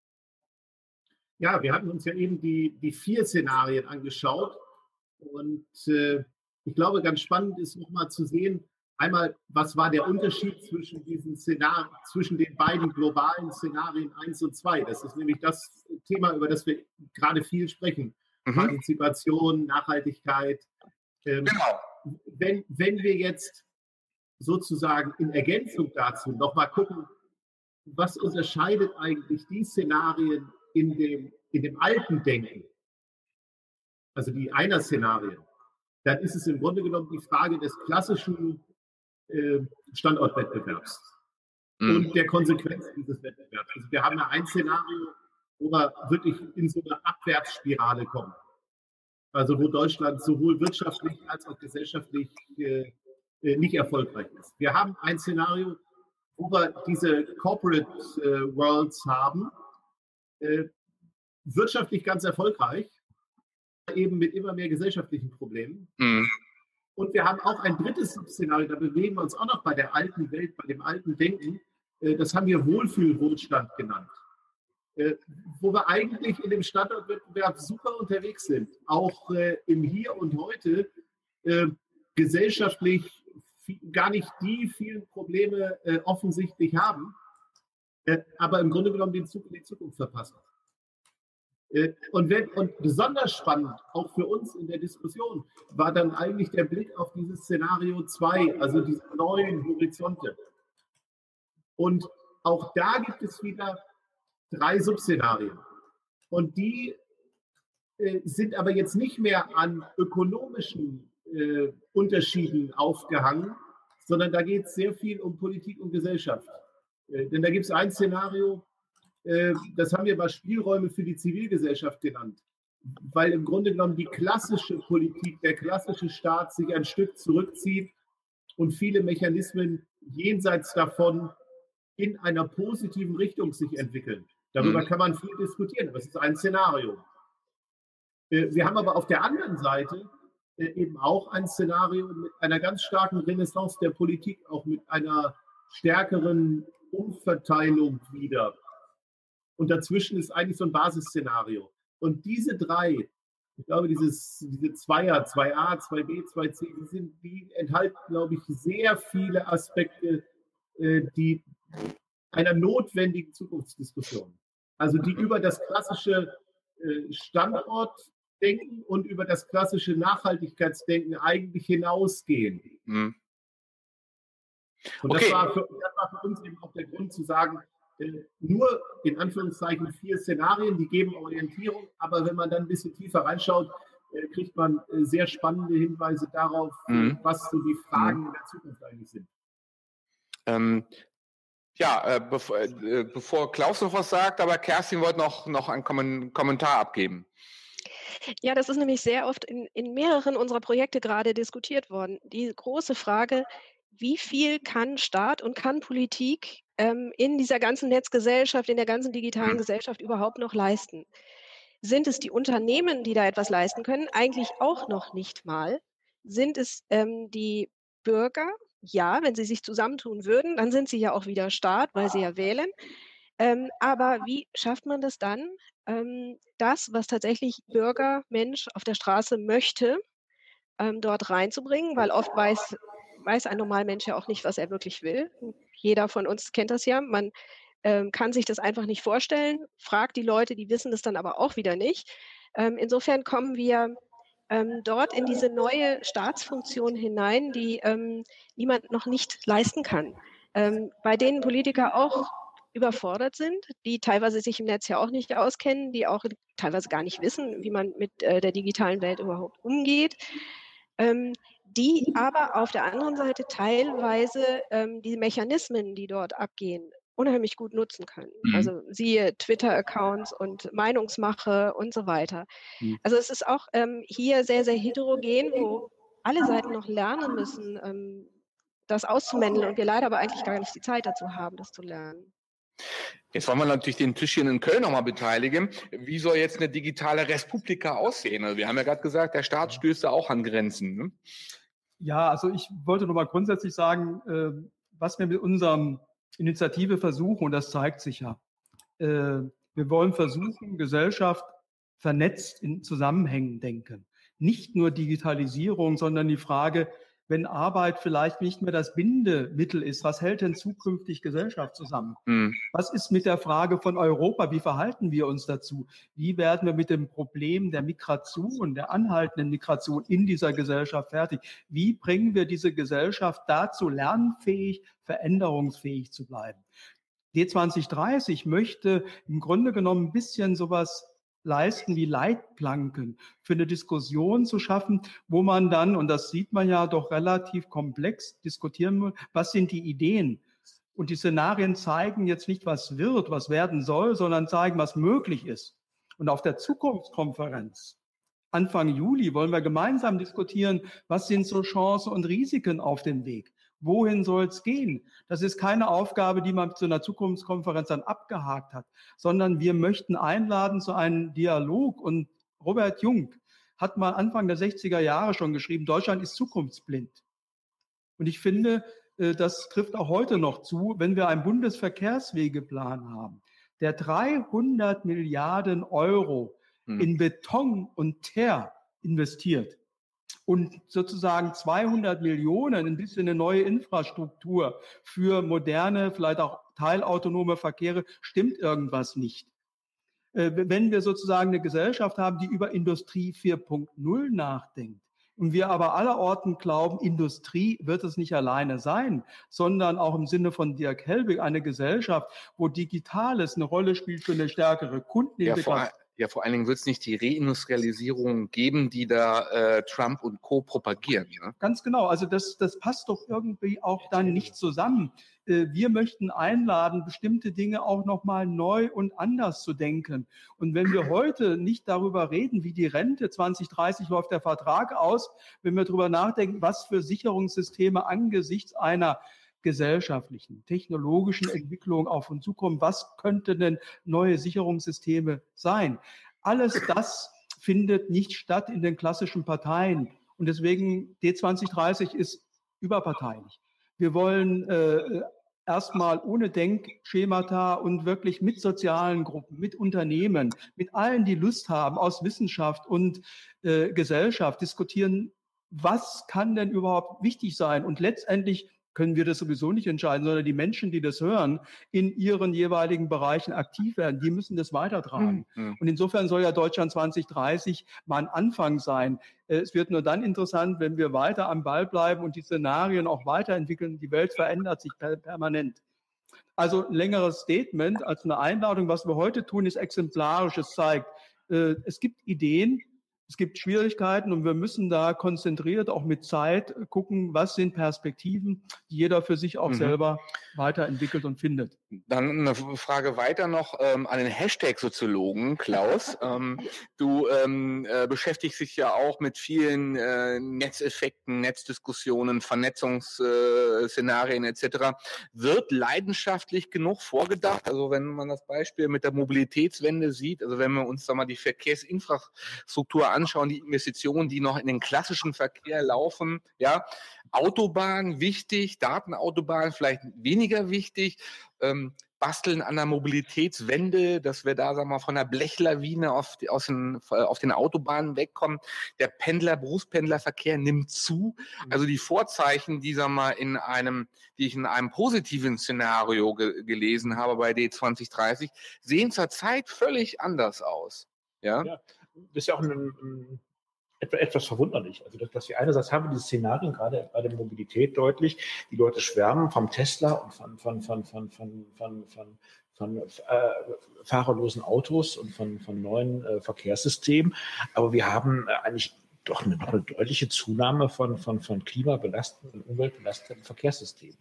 D: Ja, wir hatten uns ja eben die, die vier Szenarien angeschaut und äh, ich glaube, ganz spannend ist nochmal zu sehen, einmal, was war der Unterschied zwischen diesen Szenarien, zwischen den beiden globalen Szenarien eins und zwei. Das ist nämlich das Thema, über das wir gerade viel sprechen. Mhm. Partizipation, Nachhaltigkeit. Ähm, genau. Wenn, wenn wir jetzt sozusagen in Ergänzung dazu nochmal gucken, was unterscheidet eigentlich die Szenarien in dem, in dem alten Denken, also die Einer-Szenarien, dann ist es im Grunde genommen die Frage des klassischen äh, Standortwettbewerbs mhm. und der Konsequenz dieses Wettbewerbs. Also wir haben ja ein Szenario, wo wir wirklich in so eine Abwärtsspirale kommen. Also wo Deutschland sowohl wirtschaftlich als auch gesellschaftlich äh, nicht erfolgreich ist. Wir haben ein Szenario, wo wir diese Corporate äh, Worlds haben, äh, wirtschaftlich ganz erfolgreich, eben mit immer mehr gesellschaftlichen Problemen. Mhm. Und wir haben auch ein drittes Szenario, da bewegen wir uns auch noch bei der alten Welt, bei dem alten Denken, äh, das haben wir Wohlfühlwohlstand genannt, äh, wo wir eigentlich in dem Standortwettbewerb super unterwegs sind, auch äh, im Hier und Heute äh, gesellschaftlich viel, gar nicht die vielen Probleme äh, offensichtlich haben, äh, aber im Grunde genommen den Zug in die Zukunft verpassen. Äh, und, wenn, und besonders spannend, auch für uns in der Diskussion, war dann eigentlich der Blick auf dieses Szenario zwei, also diese neuen Horizonte. Und auch da gibt es wieder drei Subszenarien. Und die äh, sind aber jetzt nicht mehr an ökonomischen äh, Unterschieden aufgehangen, sondern da geht es sehr viel um Politik und Gesellschaft. Äh, denn da gibt es ein Szenario, äh, das haben wir mal Spielräume für die Zivilgesellschaft genannt, weil im Grunde genommen die klassische Politik, der klassische Staat sich ein Stück zurückzieht und viele Mechanismen jenseits davon in einer positiven Richtung sich entwickeln. Darüber mhm. kann man viel diskutieren, aber es ist ein Szenario. Wir haben aber auf der anderen Seite eben auch ein Szenario mit einer ganz starken Renaissance der Politik, auch mit einer stärkeren Umverteilung wieder. Und dazwischen ist eigentlich so ein Basisszenario. Und diese drei, ich glaube, dieses, diese Zweier, zwei a, zwei b, zwei c, die, sind, die enthalten, glaube ich, sehr viele Aspekte, die einer notwendigen Zukunftsdiskussion, also die über das klassische Standortdenken und über das klassische Nachhaltigkeitsdenken eigentlich hinausgehen. Mhm. Und okay. das, war für, das war für uns eben auch der Grund zu sagen, nur in Anführungszeichen vier Szenarien, die geben Orientierung, aber wenn man dann ein bisschen tiefer reinschaut, kriegt man sehr spannende Hinweise darauf, mhm. was so die Fragen mhm. in der Zukunft eigentlich sind.
B: Ähm, ja, äh, bevor, äh, bevor Klaus noch was sagt, aber Kerstin wollte noch, noch einen Kom- Kommentar abgeben.
G: Ja, das ist nämlich sehr oft in, in mehreren unserer Projekte gerade diskutiert worden. Die große Frage, wie viel kann Staat und kann Politik ähm, in dieser ganzen Netzgesellschaft, in der ganzen digitalen Gesellschaft überhaupt noch leisten? Sind es die Unternehmen, die da etwas leisten können? Eigentlich auch noch nicht mal. Sind es ähm, die Bürger? Ja, wenn sie sich zusammentun würden, dann sind sie ja auch wieder Staat, weil sie ja wählen. Ähm, aber wie schafft man das dann, ähm, das, was tatsächlich Bürger, Mensch auf der Straße möchte, ähm, dort reinzubringen? Weil oft weiß, weiß ein normaler Mensch ja auch nicht, was er wirklich will. Jeder von uns kennt das ja. Man ähm, kann sich das einfach nicht vorstellen, fragt die Leute, die wissen das dann aber auch wieder nicht. Ähm, insofern kommen wir ähm, dort in diese neue Staatsfunktion hinein, die ähm, niemand noch nicht leisten kann, ähm, bei denen Politiker auch überfordert sind, die teilweise sich im Netz ja auch nicht auskennen, die auch teilweise gar nicht wissen, wie man mit äh, der digitalen Welt überhaupt umgeht, ähm, die aber auf der anderen Seite teilweise ähm, die Mechanismen, die dort abgehen, unheimlich gut nutzen können. Mhm. Also siehe Twitter-Accounts und Meinungsmache und so weiter. Mhm. Also es ist auch ähm, hier sehr, sehr heterogen, wo alle Seiten noch lernen müssen, ähm, das auszumänteln und wir leider aber eigentlich gar nicht die Zeit dazu haben, das zu lernen.
B: Jetzt wollen wir natürlich den Tisch hier in Köln nochmal beteiligen. Wie soll jetzt eine digitale Respublika aussehen? Also wir haben ja gerade gesagt, der Staat stößt da auch an Grenzen. Ne?
H: Ja, also ich wollte nochmal grundsätzlich sagen, äh, was wir mit unserem Initiative versuchen, und das zeigt sich ja. Äh, wir wollen versuchen, Gesellschaft vernetzt in Zusammenhängen denken. Nicht nur Digitalisierung, sondern die Frage, wenn Arbeit vielleicht nicht mehr das Bindemittel ist, was hält denn zukünftig Gesellschaft zusammen? Mhm. Was ist mit der Frage von Europa? Wie verhalten wir uns dazu? Wie werden wir mit dem Problem der Migration, der anhaltenden Migration in dieser Gesellschaft fertig? Wie bringen wir diese Gesellschaft dazu, lernfähig, veränderungsfähig zu bleiben? D zwanzig dreißig möchte im Grunde genommen ein bisschen sowas leisten wie Leitplanken für eine Diskussion zu schaffen, wo man dann, und das sieht man ja doch relativ komplex, diskutieren muss, was sind die Ideen? Und die Szenarien zeigen jetzt nicht, was wird, was werden soll, sondern zeigen, was möglich ist. Und auf der Zukunftskonferenz Anfang Juli wollen wir gemeinsam diskutieren, was sind so Chancen und Risiken auf dem Weg? Wohin soll es gehen? Das ist keine Aufgabe, die man zu einer Zukunftskonferenz dann abgehakt hat, sondern wir möchten einladen zu einem Dialog. Und Robert Jung hat mal Anfang der sechziger Jahre schon geschrieben, Deutschland ist zukunftsblind. Und ich finde, das trifft auch heute noch zu, wenn wir einen Bundesverkehrswegeplan haben, der dreihundert Milliarden Euro hm. in Beton und Teer investiert. und sozusagen zweihundert Millionen, ein bisschen eine neue Infrastruktur für moderne, vielleicht auch teilautonome Verkehre, stimmt irgendwas nicht. Wenn wir sozusagen eine Gesellschaft haben, die über Industrie vier Punkt null nachdenkt, und wir aber allerorten glauben, Industrie wird es nicht alleine sein, sondern auch im Sinne von Dirk Helbig eine Gesellschaft, wo Digitales eine Rolle spielt für eine stärkere Kundenintegration.
B: Ja, Ja, vor allen Dingen wird es nicht die Reindustrialisierung geben, die da äh, Trump und Co. propagieren. Ne?
H: Ganz genau. Also das, das passt doch irgendwie auch dann nicht zusammen. Äh, wir möchten einladen, bestimmte Dinge auch nochmal neu und anders zu denken. Und wenn wir heute nicht darüber reden, wie die Rente zwanzig dreißig läuft der Vertrag aus, wenn wir darüber nachdenken, was für Sicherungssysteme angesichts einer gesellschaftlichen, technologischen Entwicklung auf uns zukommen. Was könnten denn neue Sicherungssysteme sein? Alles das findet nicht statt in den klassischen Parteien. Und deswegen D zwanzig dreißig ist überparteilich. Wir wollen äh, erstmal ohne Denkschemata und wirklich mit sozialen Gruppen, mit Unternehmen, mit allen, die Lust haben, aus Wissenschaft und äh, Gesellschaft diskutieren, was kann denn überhaupt wichtig sein? Und letztendlich können wir das sowieso nicht entscheiden, sondern die Menschen, die das hören, in ihren jeweiligen Bereichen aktiv werden, die müssen das weitertragen. Mhm. Und insofern soll ja Deutschland zwanzig dreißig mal ein Anfang sein. Es wird nur dann interessant, wenn wir weiter am Ball bleiben und die Szenarien auch weiterentwickeln. Die Welt verändert sich per- permanent. Also ein längeres Statement als eine Einladung. Was wir heute tun, ist exemplarisch. Es zeigt, es gibt Ideen, es gibt Schwierigkeiten und wir müssen da konzentriert auch mit Zeit gucken, was sind Perspektiven, die jeder für sich auch mhm. selber weiterentwickelt und findet.
B: Dann eine Frage weiter noch ähm, an den Hashtag-Soziologen, Klaus. ähm, du ähm, äh, beschäftigst dich ja auch mit vielen äh, Netzeffekten, Netzdiskussionen, Vernetzungsszenarien äh, et cetera. Wird leidenschaftlich genug vorgedacht? Also wenn man das Beispiel mit der Mobilitätswende sieht, also wenn wir uns da mal die Verkehrsinfrastruktur anschauen, die Investitionen, die noch in den klassischen Verkehr laufen, ja, Autobahn wichtig, Datenautobahn vielleicht weniger wichtig, ähm, basteln an der Mobilitätswende, dass wir da, sagen wir mal, von der Blechlawine auf, die, aus den, auf den Autobahnen wegkommen. Der Pendler, Berufspendlerverkehr nimmt zu. Also die Vorzeichen, die, sagen wir mal, in einem, die ich in einem positiven Szenario ge- gelesen habe bei D zwanzig dreißig, sehen zurzeit völlig anders aus. Ja,
C: ja, das ist ja auch ein, ein, etwas verwunderlich. Also, dass, dass wir einerseits haben diese Szenarien gerade bei der Mobilität deutlich. Die Leute schwärmen vom Tesla und von, von, von, von, von, von, von, von äh, fahrerlosen Autos und von, von neuen äh, Verkehrssystemen. Aber wir haben äh, eigentlich doch eine, noch eine deutliche Zunahme von, von, von klimabelastenden und umweltbelastenden Verkehrssystemen.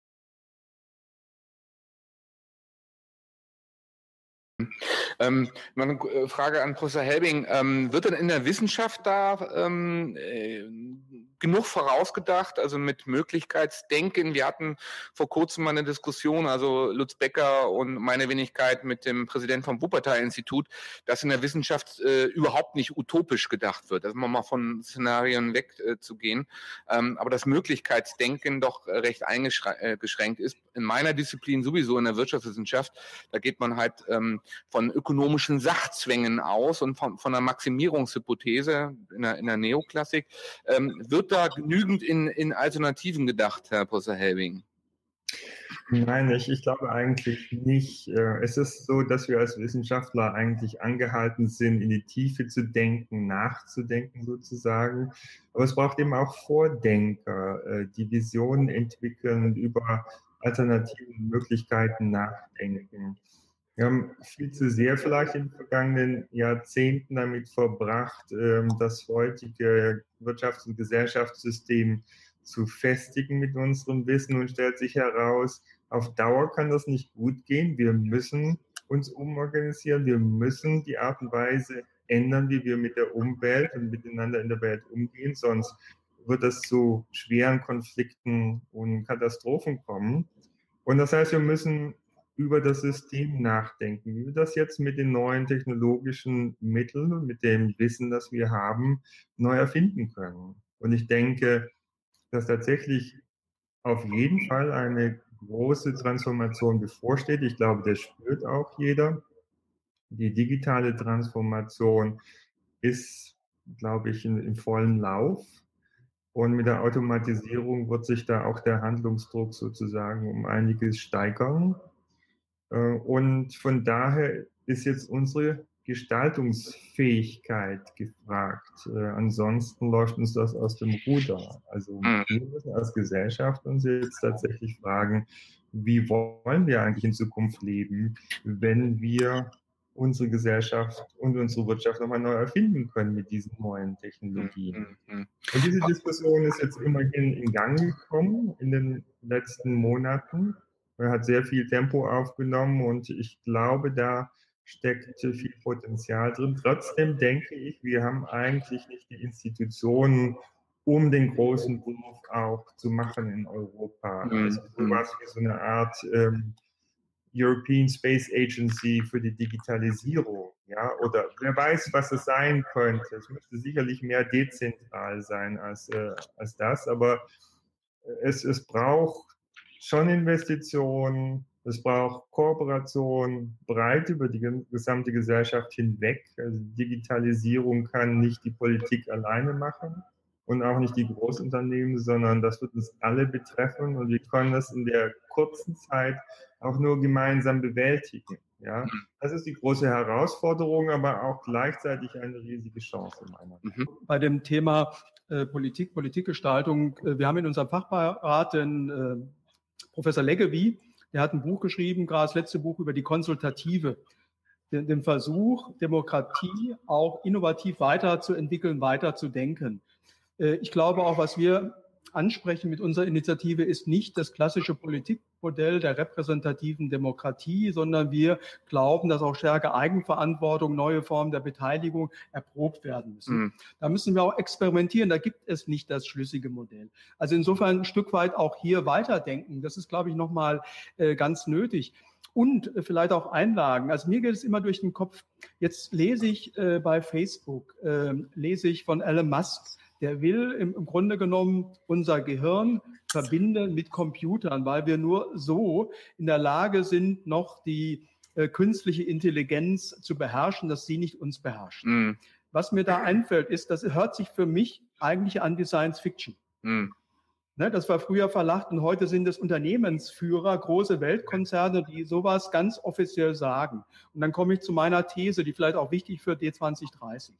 B: Ähm, eine Frage an Professor Helbing. Ähm, wird denn in der Wissenschaft da ähm, äh, genug vorausgedacht, also mit Möglichkeitsdenken? Wir hatten vor kurzem mal eine Diskussion, also Lutz Becker und meine Wenigkeit mit dem Präsidenten vom Wuppertal-Institut, dass in der Wissenschaft äh, überhaupt nicht utopisch gedacht wird, dass man mal von Szenarien wegzugehen, äh, ähm, aber das Möglichkeitsdenken doch recht eingeschränkt ist. In meiner Disziplin sowieso, in der Wirtschaftswissenschaft, da geht man halt ähm, von ökonomischen Sachzwängen aus und von, von einer Maximierungshypothese in der, in der Neoklassik. Ähm, wird da genügend in, in Alternativen gedacht, Herr Professor Helbing?
F: Nein, ich, ich glaube eigentlich nicht. Es ist so, dass wir als Wissenschaftler eigentlich angehalten sind, in die Tiefe zu denken, nachzudenken sozusagen. Aber es braucht eben auch Vordenker, die Visionen entwickeln, über alternative Möglichkeiten nachdenken. Wir haben viel zu sehr vielleicht in den vergangenen Jahrzehnten damit verbracht, das heutige Wirtschafts- und Gesellschaftssystem zu festigen mit unserem Wissen und stellt sich heraus, auf Dauer kann das nicht gut gehen. Wir müssen uns umorganisieren. Wir müssen die Art und Weise ändern, wie wir mit der Umwelt und miteinander in der Welt umgehen. Sonst wird es zu schweren Konflikten und Katastrophen kommen. Und das heißt, wir müssen über das System nachdenken, wie wir das jetzt mit den neuen technologischen Mitteln, mit dem Wissen, das wir haben, neu erfinden können. Und ich denke, dass tatsächlich auf jeden Fall eine große Transformation bevorsteht. Ich glaube, das spürt auch jeder. Die digitale Transformation ist, glaube ich, in, im vollen Lauf. Und mit der Automatisierung wird sich da auch der Handlungsdruck sozusagen um einiges steigern. Und von daher ist jetzt unsere Gestaltungsfähigkeit gefragt. Äh, ansonsten läuft uns das aus dem Ruder. Also wir müssen als Gesellschaft uns jetzt tatsächlich fragen, wie wollen wir eigentlich in Zukunft leben, wenn wir unsere Gesellschaft und unsere Wirtschaft nochmal neu erfinden können mit diesen neuen Technologien. Und diese Diskussion ist jetzt immerhin in Gang gekommen in den letzten Monaten. Er hat sehr viel Tempo aufgenommen und ich glaube, da steckt viel Potenzial drin. Trotzdem denke ich, wir haben eigentlich nicht die Institutionen, um den großen Wurf auch zu machen in Europa.
B: Mhm.
F: Also sowas wie so eine Art ähm, European Space Agency für die Digitalisierung, ja, oder wer weiß, was es sein könnte. Es müsste sicherlich mehr dezentral sein als, äh, als das, aber es, es braucht schon Investitionen, es braucht Kooperation breit über die gesamte Gesellschaft hinweg. Also Digitalisierung kann nicht die Politik alleine machen und auch nicht die Großunternehmen, sondern das wird uns alle betreffen und wir können das in der kurzen Zeit auch nur gemeinsam bewältigen. Ja, das ist die große Herausforderung, aber auch gleichzeitig eine riesige Chance meiner Meinung nach.
H: Bei dem Thema äh, Politik, Politikgestaltung, äh, wir haben in unserem Fachbeirat den äh, Professor Leggevi, der hat ein Buch geschrieben, gerade das letzte Buch über die Konsultative, den, den Versuch, Demokratie auch innovativ weiterzuentwickeln, weiterzudenken. Äh, ich glaube auch, was wir ansprechen mit unserer Initiative, ist nicht das klassische Politikmodell der repräsentativen Demokratie, sondern wir glauben, dass auch stärker Eigenverantwortung, neue Formen der Beteiligung erprobt werden müssen. Mhm. Da müssen wir auch experimentieren, da gibt es nicht das schlüssige Modell. Also insofern ein Stück weit auch hier weiterdenken, das ist, glaube ich, nochmal äh, ganz nötig. Und äh, vielleicht auch Einlagen. Also mir geht es immer durch den Kopf, jetzt lese ich äh, bei Facebook, äh, lese ich von Elon Musk, der will im, im Grunde genommen unser Gehirn verbinden mit Computern, weil wir nur so in der Lage sind, noch die äh, künstliche Intelligenz zu beherrschen, dass sie nicht uns beherrscht. Mm. Was mir da einfällt, ist, das hört sich für mich eigentlich an wie Science Fiction. Mm. Ne, das war früher verlacht und heute sind es Unternehmensführer, große Weltkonzerne, die sowas ganz offiziell sagen. Und dann komme ich zu meiner These, die vielleicht auch wichtig für D zwanzig dreißig.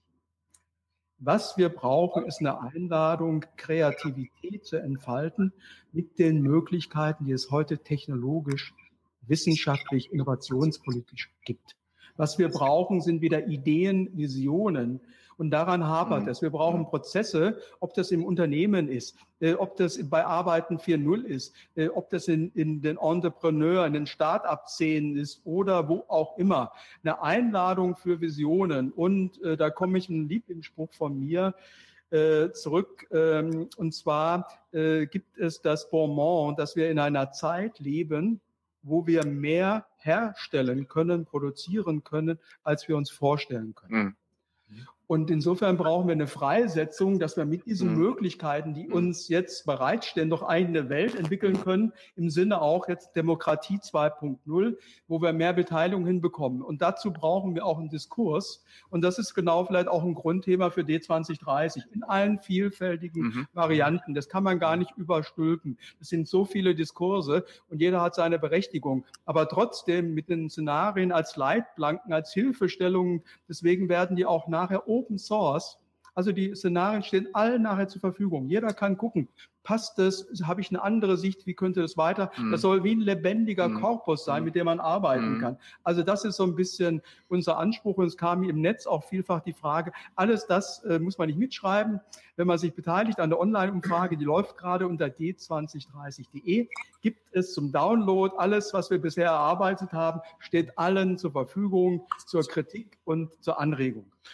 H: Was wir brauchen, ist eine Einladung, Kreativität zu entfalten mit den Möglichkeiten, die es heute technologisch, wissenschaftlich, innovationspolitisch gibt. Was wir brauchen, sind wieder Ideen, Visionen. Und daran hapert es. Wir brauchen Prozesse, ob das im Unternehmen ist, äh, ob das bei Arbeiten vier Punkt null ist, äh, ob das in, in den Entrepreneur, in den Start-up-Szenen ist oder wo auch immer. Eine Einladung für Visionen. Und äh, da komme ich einen Lieblingsspruch von mir äh, zurück. Ähm, und zwar äh, gibt es das Bonmot, dass wir in einer Zeit leben, wo wir mehr herstellen können, produzieren können, als wir uns vorstellen können. Mhm. Und insofern brauchen wir eine Freisetzung, dass wir mit diesen mhm. Möglichkeiten, die uns jetzt bereitstehen, doch eine Welt entwickeln können, im Sinne auch jetzt Demokratie zwei Punkt null, wo wir mehr Beteiligung hinbekommen. Und dazu brauchen wir auch einen Diskurs. Und das ist genau vielleicht auch ein Grundthema für D zwanzig dreißig in allen vielfältigen mhm. Varianten. Das kann man gar nicht überstülpen. Es sind so viele Diskurse und jeder hat seine Berechtigung. Aber trotzdem mit den Szenarien als Leitplanken, als Hilfestellungen, deswegen werden die auch nachher Open Source, also die Szenarien stehen allen nachher zur Verfügung. Jeder kann gucken, passt das, habe ich eine andere Sicht, wie könnte das weiter? Mm. Das soll wie ein lebendiger mm. Korpus sein, mit dem man arbeiten mm. kann. Also das ist so ein bisschen unser Anspruch und es kam im Netz auch vielfach die Frage, alles das äh, muss man nicht mitschreiben, wenn man sich beteiligt an der Online-Umfrage, die läuft gerade unter d zwanzig dreißig punkt de, gibt es zum Download, alles, was wir bisher erarbeitet haben, steht allen zur Verfügung, zur Kritik und zur Anregung.